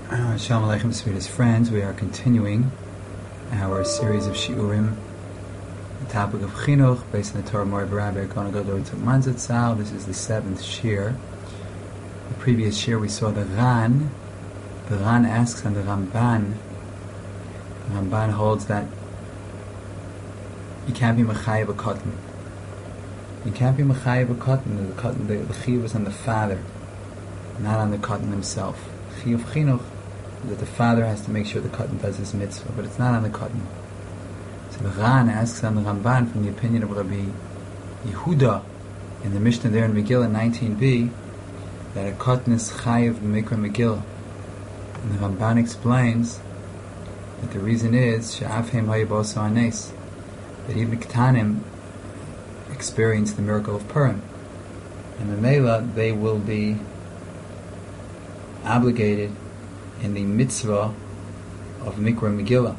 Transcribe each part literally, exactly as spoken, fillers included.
Uh, Shalom Aleichem, sweetest friends. We are continuing our series of shiurim, the topic of chinuch, based on the Torah Mori Baraber Kona Gadol Tzuk Manzatzal. This is the seventh shir. The previous shir we saw the Ran. The Ran asks on the Ramban. The Ramban holds that you can't be mechayev a katan. You can't be mechayev a katan. The katan, the, the chiyuv is on the father, not on the katan himself. Chiyuv chinuch, that the father has to make sure the katan does his mitzvah, but it's not on the katan. So the Ran asks on the Ramban from the opinion of Rabbi Yehuda in the Mishnah there in Megillah nineteen b that a katan is chayiv b'mikra Megillah. And the Ramban explains that the reason is she'afhem hayaboso anes, that even ketanim experience the miracle of Purim, and Mamela they will be obligated in the mitzvah of Mikra Megillah.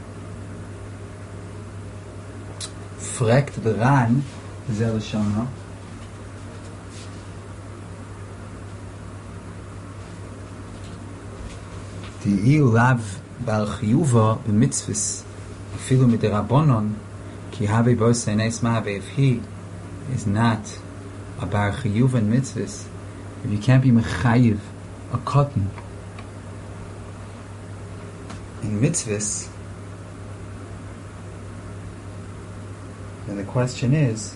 Frekt the Ran, Zel Shana. The Lav Bar Chiyuva b'mitzvahs afilu midirabonon ki have bos enes ma'ave. If he is not a Bar Chiyuva in mitzvahs, if you can't be mechayiv a katan in mitzvahs, then the question is,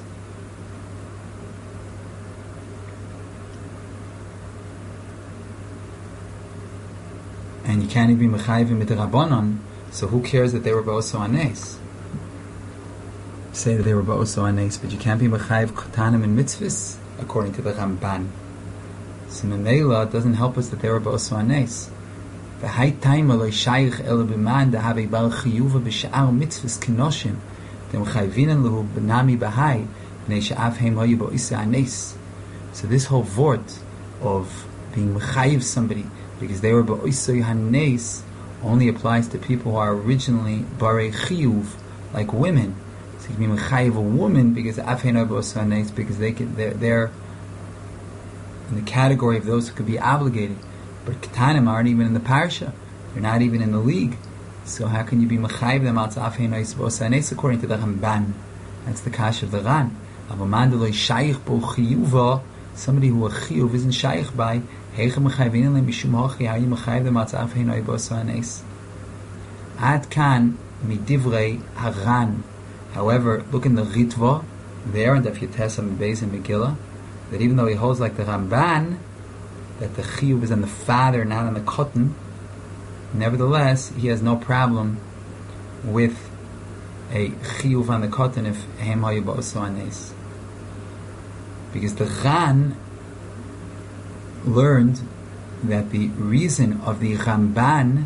and you can't even be mechayiv midrabanon, so who cares that they were ba'oso anes? Say that they were ba'oso anes, but you can't be mechayiv katanim in mitzvahs, according to the Ramban. So Memela doesn't help us that they were ba'oso anes. The high time aloi shayich el b'man da have bar chiyuva b'sha'ar mitzvahs kenoshim dem chayvinan lehu b'nami b'hai b'nei sha'af heim hoyu ba'isa anes. So this whole vort of being mechayiv somebody because they were ba'isa hanes only applies to people who are originally barei chiyuv, like women. So you can be mechayiv a woman because af heim hoyu ba'isa anes because they can, they're, they're in the category of those who could be obligated. But ketanim aren't even in the parsha; they're not even in the league. So how can you be mechayiv them out of afeinais b'osanes according to the Ramban? That's the kash of the Ran. Avamandeloi shayich bo chiyuva, somebody who a chiyuv isn't shayich by heicha mechayivin le mishum hachi. How you mechayiv them out of afeinai b'osanes? Ad kan midivrei haran. However, look in the Ritva there in Daf Yutes and Beis and Megillah, that even though he holds like the Ramban, that the chiyuv is on the father, not on the katan, nevertheless, he has no problem with a chiyuv on the katan if hem hayu ba'oso anes. Because the Ran learned that the reason of the Ramban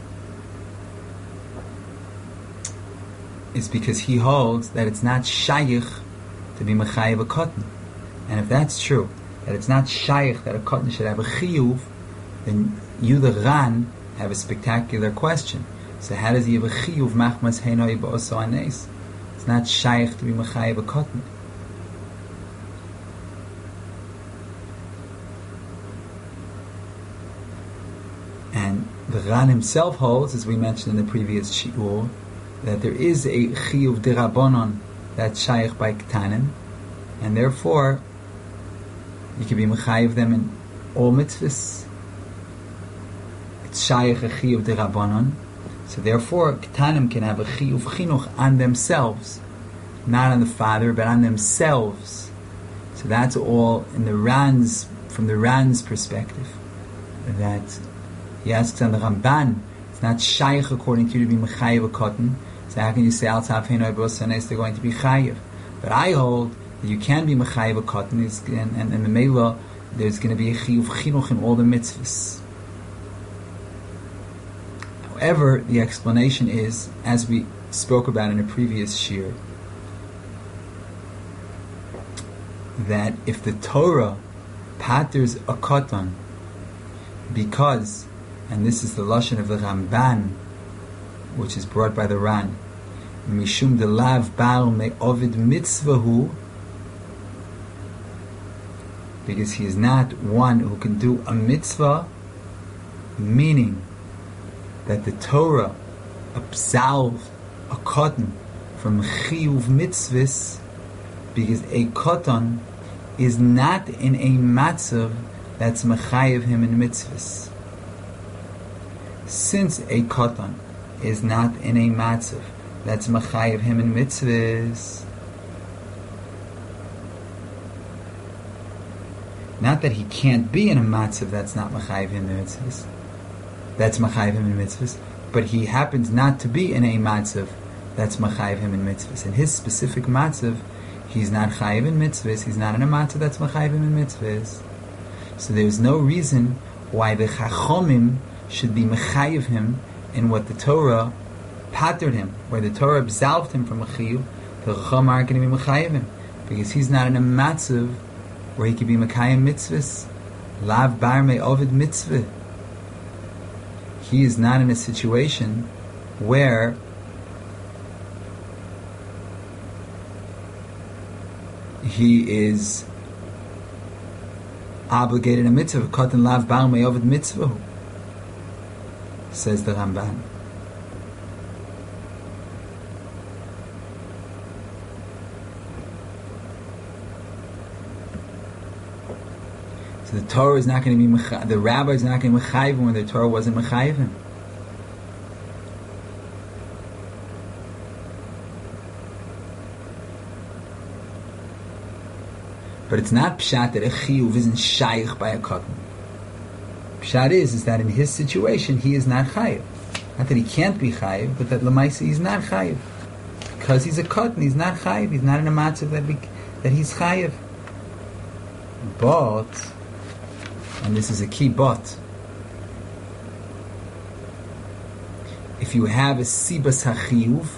is because he holds that it's not shayich to be mechayiv a katan. And if that's true, that it's not shaykh that a katan should have a chiyuv, then you, the Ran, have a spectacular question. So how does he have a chiyuv machmas heinoi ba'oso anes? It's not shaykh to be mechayiv a katan. And the Ran himself holds, as we mentioned in the previous shiur, that there is a chiyuv dirabonon that's shaykh by ketanim, and therefore you can be mechayiv them in all mitzvahs. It's shayach a chiyuv derabanan. So therefore, ketanim can have a chiyuv chinuch on themselves, not on the father, but on themselves. So that's all in the Ran's, from the Ran's perspective. That he asks on the Ramban, it's not shayach according to you to be mechayiv a katan. So how can you say al tav heinoi b'osanes they're going to be chayiv? But I hold that you can be mechayiv a katan, and, and, and the Mela, there's going to be a chiyuv chinuch in all the mitzvahs. However, the explanation is, as we spoke about in a previous shir, that if the Torah paters a katan because, and this is the lashon of the Ramban, which is brought by the Ran, mishum delav bar me'ovid mitzvahu, because he is not one who can do a mitzvah, meaning that the Torah absolved a katan from chiyuv mitzvahs because a katan is not in a matzav that's mechayev him in mitzvahs. Since a katan is not in a matzav that's mechayev him in mitzvahs, not that he can't be in a matzav that's not mechayev him in mitzvahs, that's mechayev him in mitzvahs, but he happens not to be in a matzav that's mechayev him in mitzvahs. In his specific matzav, he's not chayev in mitzvahs, he's not in a matzav that's mechayev him in mitzvahs. So there's no reason why the chachomim should be mechayev him in what the Torah pattered him, where the Torah absolved him from a chiyuv. The chachom aren't going to be mechayev him because he's not in a matzav where he could be mekayim mitzvahs. Lav bar me ovid mitzvah. He is not in a situation where he is obligated a mitzvah. Katan lav bar me ovid mitzvah, says the Ramban. So the Torah is not going to be mechayiv, the rabbi is not going to be mechayiv him when the Torah wasn't mechayiv him. But it's not pshat that a chiyuv isn't shaykh by a katan. Pshat is, is that in his situation he is not chayiv. Not that he can't be chayiv, but that l'maisa he's not chayiv. Because he's a katan, he's not chayiv. He's not in a matzav that, be, that he's chayiv. But, and this is a key but, if you have a sibas hachiyuv,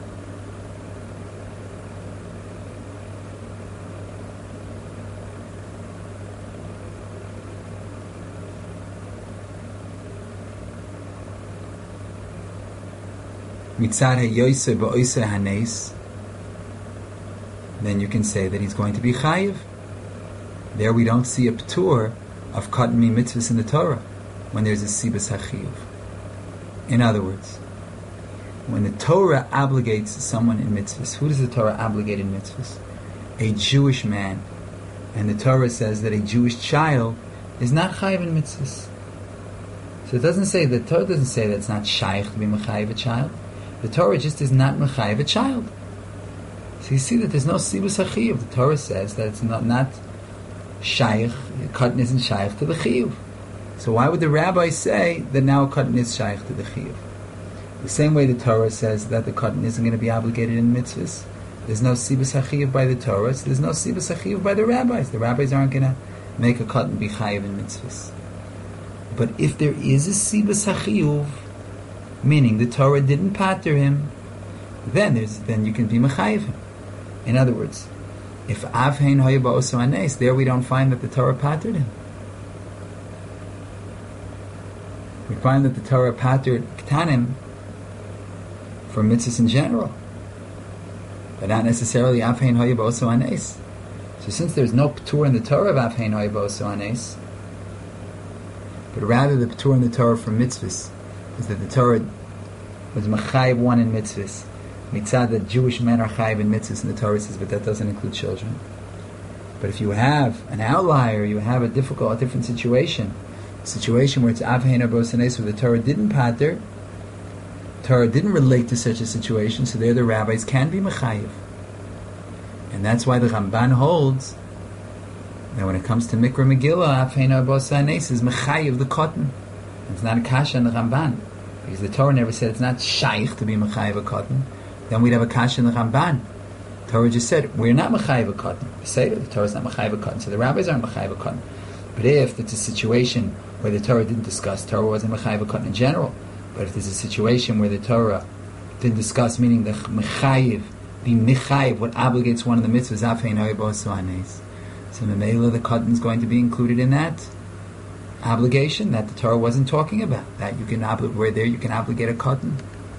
mitzad hayoyse ba'oyse hanes, then you can say that he's going to be chayiv. There we don't see a p'tur of katan mi mitzvahs in the Torah when there's a sibas hachiyuv. In other words, when the Torah obligates someone in mitzvahs, who does the Torah obligate in mitzvahs? A Jewish man. And the Torah says that a Jewish child is not chayiv in mitzvahs. So it doesn't say, the Torah doesn't say that it's not shaykh to be mechayiv a child. The Torah just is not mechayiv a child. So you see that there's no sibas hachiyuv. The Torah says that it's not, not shaykh, katan isn't shaykh to the chiyuv. So why would the rabbi say that now katan is shaykh to the chiyuv? The same way the Torah says that the katan isn't going to be obligated in mitzvahs. There's no sibas hachiyuv by the Torah, so there's no sibas hachiyuv by the rabbis. The rabbis aren't going to make a katan be chayiv in mitzvahs. But if there is a sibas hachiyuv, meaning the Torah didn't pater him, then there's then you can be mechayiv him. In other words, if avhein hoya ba'oso anes, there we don't find that the Torah patered him. We find that the Torah patered ktanim for mitzvahs in general, but not necessarily avhein hoya ba'oso anes. So since there's no p'tur in the Torah of avhein hoya ba'oso anes, but rather the p'tur in the Torah for mitzvahs is that the Torah was mechayiv one in mitzvahs. Mitzad that Jewish men are chayiv in mitzvahs, and the Torah says, but that doesn't include children. But if you have an outlier, you have a difficult, a different situation, a situation where it's avhein or bosanes, where the Torah didn't pater, Torah didn't relate to such a situation, so there the rabbis can be mechayiv. And that's why the Ramban holds that when it comes to Mikra Megillah, avhein or bosanes is mechayiv the katan. It's not a kasha in the Ramban, because the Torah never said it's not shaykh to be mechayiv a katan. Then we'd have a kasha in the Ramban. The Torah just said we're not mechayiv a katan. We say that the Torah is not mechayiv a katan, so the rabbis aren't mechayiv a katan. But if it's a situation where the Torah didn't discuss, Torah wasn't mechayiv a katan in general. But if there's a situation where the Torah didn't discuss, meaning the mechayiv, the mechayiv, what obligates one of the mitzvahs, avhein hoya ba'oso anes, so the meila, the katan is going to be included in that obligation that the Torah wasn't talking about. That you can obli- where there you can obligate a katan.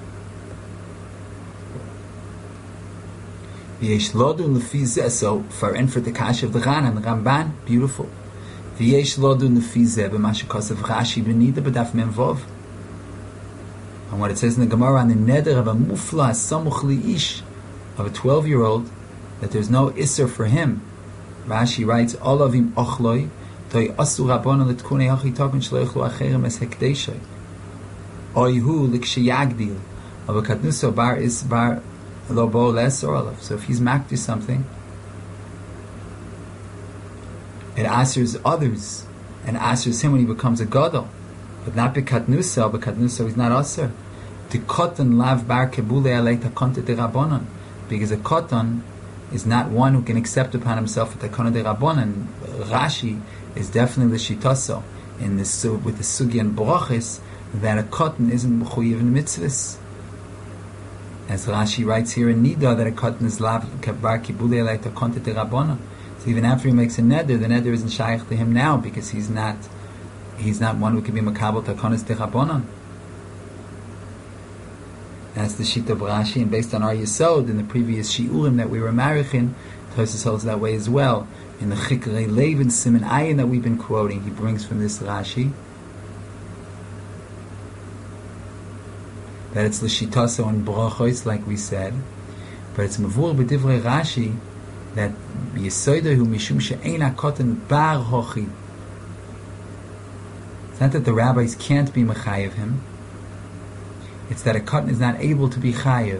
So for and for the kasha of the Ran and the Ramban, beautiful. V'yesh lodu lefi zeh b'mashakosav Rashi b'nida b'daf memvov. And what it says in the Gemara on the neder of a mufla samuch liish, of a twelve-year-old, that there's no isser for him. Rashi writes, Olavim ochloi, toi asu rabbanon l'tkunei hachi tokun shloichlu acherem es hekdeshay. Oihu likshiyagdil, of a katnuso bar is bar lo bo les or olav. So if he's makdi something, it asers others, and asers him when he becomes a gadol. But not bekatnuso, bekatnuso is not aser. The koton lav bar kebule alei takonte de rabbanon. Because a koton is not one who can accept upon himself a takana de rabbanon. Rashi is definitely the shitaso in this with the sugi and brachis that a koton isn't mechuyev in mitzvahs. As Rashi writes here in Nida that a koton is lav bar kibulei alei takonte de rabbanon. So even after he makes a neder, the neder isn't shaykh to him now because he's not he's not one who can be makabel takanas de rabbanon. That's the Shita of Rashi, and based on our Yesod in the previous Shiurim that we were marichin, Tosfos holds that way as well. In the Chikrei Lev and Siman Ayin that we've been quoting, he brings from this Rashi that it's l'shitaso and brachos, like we said, but it's mavur b'divrei Rashi that Yesodahu mishum she'ein hakoten bar hochi. It's not that the rabbis can't be mechayev him. It's that a kotten is not able to be chayiv.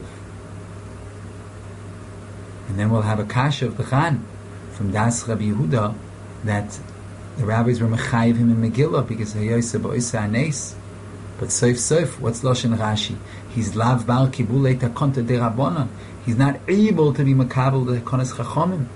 And then we'll have a kasha of the Chan from Das Rabbi Yehuda that the rabbis were mechayiv him in Megillah because hayosa ba'osa anes. But soif soif, what's Lashon Rashi? He's lav bar kibulei takonta de rabbanon. He's not able to be makabel the konas chachomim.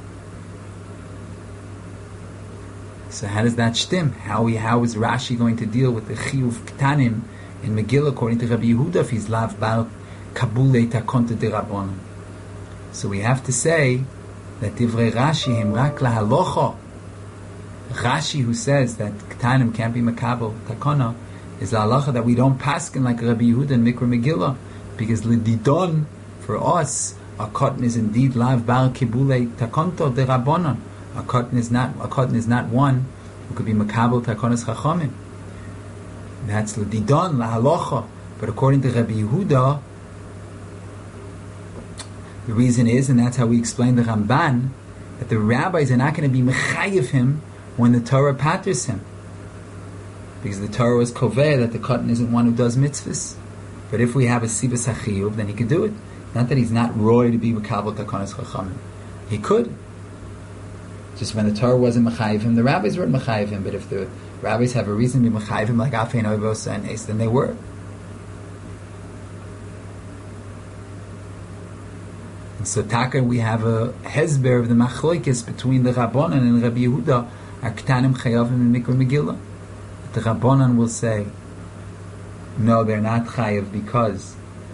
So how does that shtim? How, how is Rashi going to deal with the chiyuv ktanim in Megillah, according to Rabbi Yehuda, if he's lav bar kabulei takonta de rabbanon? So we have to say that divrei Rashi him rak lahalocha. Rashi, who says that ktanim can't be makabel takona, is la halacha that we don't paskin like Rabbi Yehuda and Mikra Megillah, because lididon for us a cotton is indeed lav bar kibulei takonto de rabbanon. A cotton is not a cotton is not one who could be makabel takonas chachamim. That's l'didon, lahalocha. But according to Rabbi Yehuda, the reason is, and that's how we explain the Ramban, that the rabbis are not going to be mechayiv him when the Torah patters him. Because the Torah was koveh that the cotton isn't one who does mitzvahs. But if we have a sibas hachiyuv, then he can do it. Not that he's not roy to be makabel takonas chachamim. He could. Just when the Torah wasn't mechayiv him, the rabbis weren't mechayiv him. But if the rabbis have a reason to be mechayiv him, like Afein Oivosa and Ace, then they were. And so Taka, we have a hezber of the machloikis between the Rabbanan and Rabbi Yehuda, are ktanim chayavim in Mikra Megillah. The Rabbanan will say, no, they're not chayav because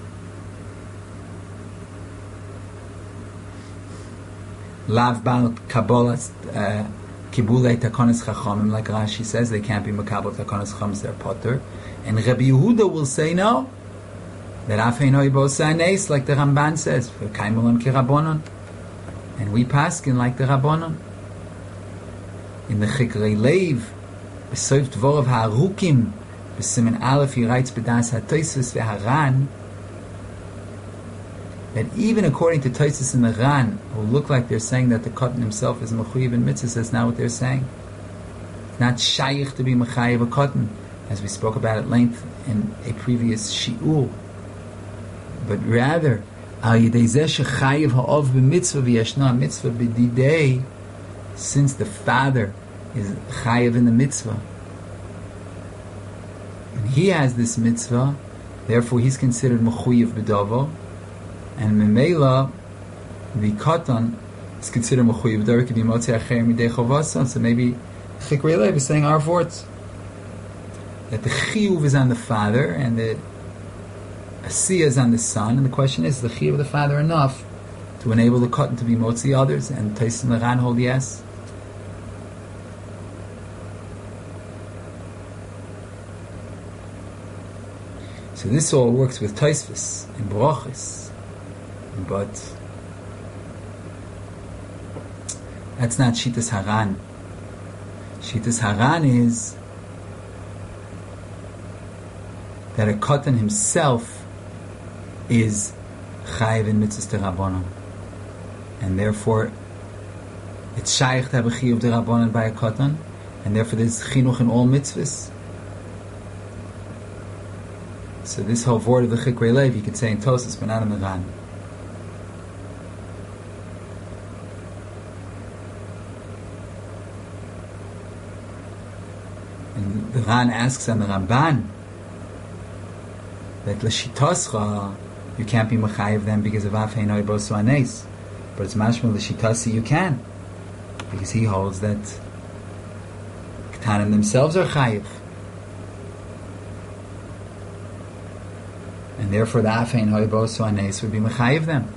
lav bar kabbalas kibulei takonas chachamim, like Rashi says, they can't be makabel takonas chachamim, they're potter. And Rabbi Yehuda will say no, that afein hoibos anes, like the Ramban says, for kaimulam kirabonon, and we paskin like the Rabbanon. In the Chikrei Lev, b'soif dvorav ha'arukim, b'simen aleph, he writes b'das ha'toisus ve'haran, that even according to Tosfos and the Ran, who look like they're saying that the Kotten himself is mechuyev in mitzvahs, that's not what they're saying. It's not shaykh to be mechayev a Kotten, as we spoke about at length in a previous shiur. But rather, al yidei zeh shechayev ha'ov b'mitzvah v'yashna mitzvah b'didei, since the father is chayev in the mitzvah, and he has this mitzvah, therefore he's considered mechuyev b'davo. And Memela, the Katan, is considered Mechuyev Dor, could be Motzei Acher Midei Chovasa. So maybe Chikrei Lev is saying our vorts, that the Chiyuv is on the father and the Asiyah is on the son. And the question is, is the Chiyuv of the father enough to enable the Katan to be Motzei others? And Tais and the Ran hold yes. So this all works with Tosfos and Brachos. But that's not Shitas Haran. Shitas Haran is that a katan himself is chayiv in mitzvahs derabanan, and therefore it's shaykh to have a chiyuv derabanan by a katan, and therefore there's chinuch in all mitzvahs. So this whole word of the Chikrei Lev, you could say in Tosas, but not in the Ran. And the Ran asks on the Ramban that l'shitoscha you can't be mechayiv them because of afhein oibosu anes, but it's mashma l'shitasi you can, because he holds that ketanim themselves are chayiv. And therefore the afein hoibosu anes would be mechayiv them.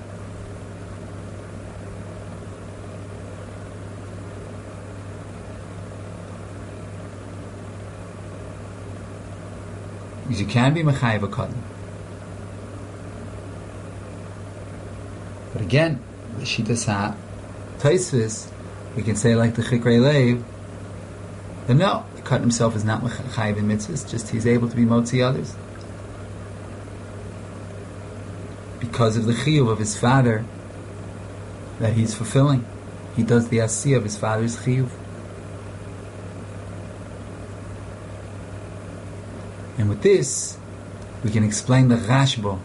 Because you can be mechayiv a katan. But again, the shitas ha taisvis, we can say like the Chikrei Lev, that no, the katan himself is not mechayiv in mitzvahs, just he's able to be motzi others. Because of the chiyuv of his father that he's fulfilling. He does the asiyah of his father's chiyuv. And with this, we can explain the Rashba.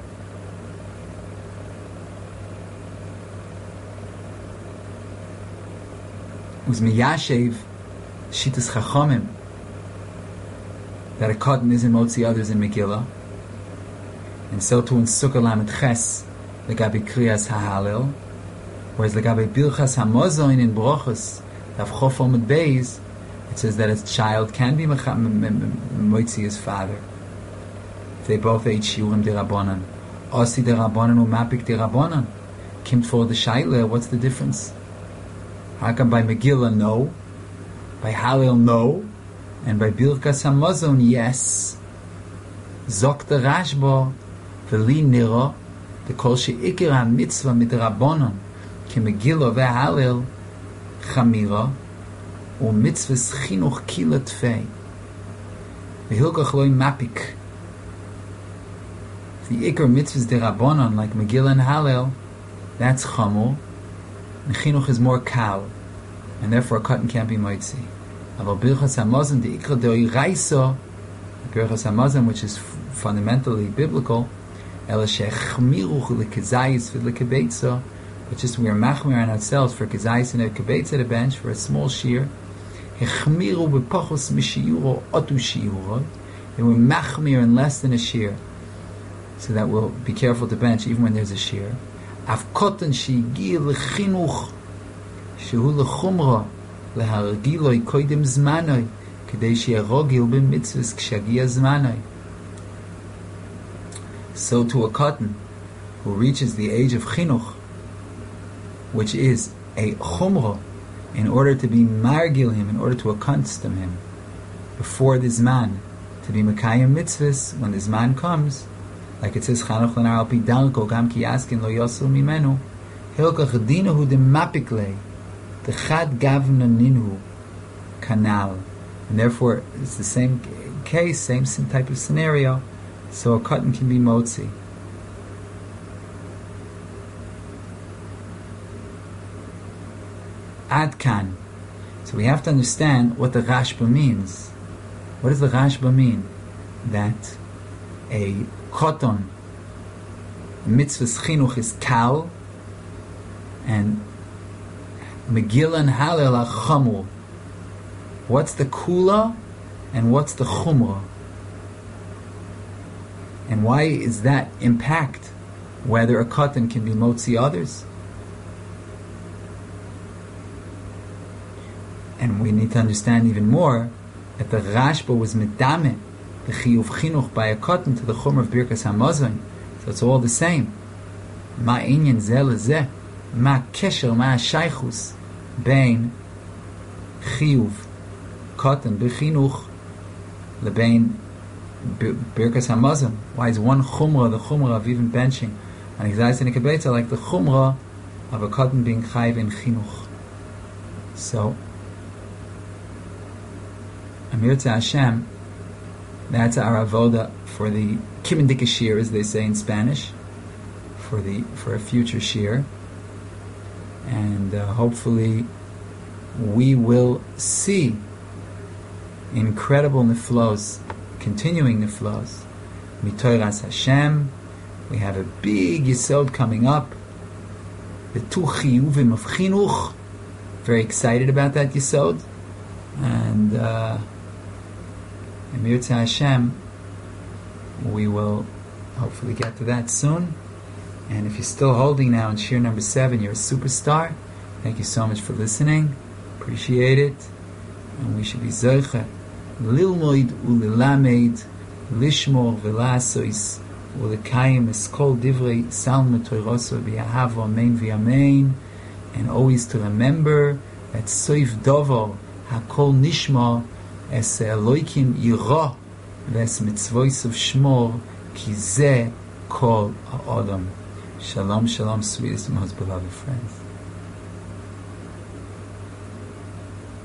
Who's miyashev shitas chachamim that a katan isn't motzi others in Megillah. And so too in Sukkah Lamed Ches, legabe Kriyas HaHalel, whereas legabe Bilchas HaMozoin in Brochus, Daf Chof Amud Beis, it says that a child can be moitzi his father. They both ate shiurim derabanan. Osi derabanan or mapik derabanan. Kimt for the shaila, what's the difference? How come by Megillah no, by Halel no, and by Bilchas HaMozon yes? Zok the Rashba, V'li nira, the kol she'ikir ha-mitzvah midrabanan, ki Megillah ve'halel chamira, u mitzvahs chinuch kila tfei. V'hilkach loy mapik. The ikir mitzvahs derabanan, like Megillah and Halel, that's chamor, and chinuch is more kal, and therefore a katan can't be moitzi. Aval Birchas HaMazon, the ikir de'oraisa, Birchas HaMazon, which is fundamentally biblical, Ela shechmiruch lekezayis v'lekebeitza, but just we are machmir on ourselves for kezayis and a kebeitza the bench for a small shear. Hechmiru b'pachos mishiyuro otu shiyuro. They were machmir in less than a shear, so that we'll be careful to bench even when there's a shear. Avkotan sheigi lechinuch shehu lechumra lehargiloi koidim zmanoi kedei she'erogil b'mitzvahs kshagia zmanoi. So to a katan who reaches the age of chinuch, which is a chumrah, in order to be margil him, in order to accustom him before the zman, to be mekayim mitzvahs when the zman comes, like it says Chanuch lenar al pi darko gam ki yaskin lo yosu mimenu hilkach dinahu de mapikle the chad gavna ninhu kanal, and therefore it's the same case, same type of scenario. So a katan can be motzi. Ad kan. So we have to understand what the Rashba means. What does the Rashba mean? That a katan, mitzvahs chinuch is kal, and Megillah and Halel are chamur. What's the kula and what's the chumrah? And why is that impact whether a katan can be motzi others? And we need to understand even more that the Rashba was medame the chiyuv chinuch by a katan to the chumrah of Birkas HaMazon. So it's all the same. Ma inyan zeh lezeh, ma kesher, ma shaychus bein chiyuv katan bechinuch lebein Birkas HaMazon. Why is one chumrah the chumrah of even benching and exercise in a kibetza like the chumrah of a katan being chayv in chinuch? So Amir to Hashem, That's our avoda for the Kimendika Shir, as they say in Spanish, for the for a future Shir. And uh, hopefully we will see incredible niflos, continuing niflos. Mitoras Hashem, we have a big yesod coming up. The two chiyuvim of chinuch. Very excited about that yesod. And uh, Emir Tzah Hashem, we will hopefully get to that soon. And if you're still holding now in Shir number seven, you're a superstar. Thank you so much for listening. Appreciate it. And we should be zoche lilmoid ulilamed lishmor velasois ulekayim eskol divrei salmo toiroso v'yahav amen v'yamein. And always to remember that soif dovo hakol nishma es Elokim yira ves mitzvois of shmor ki zeh kol ha'odam. Shalom, shalom, sweetest and most beloved friends.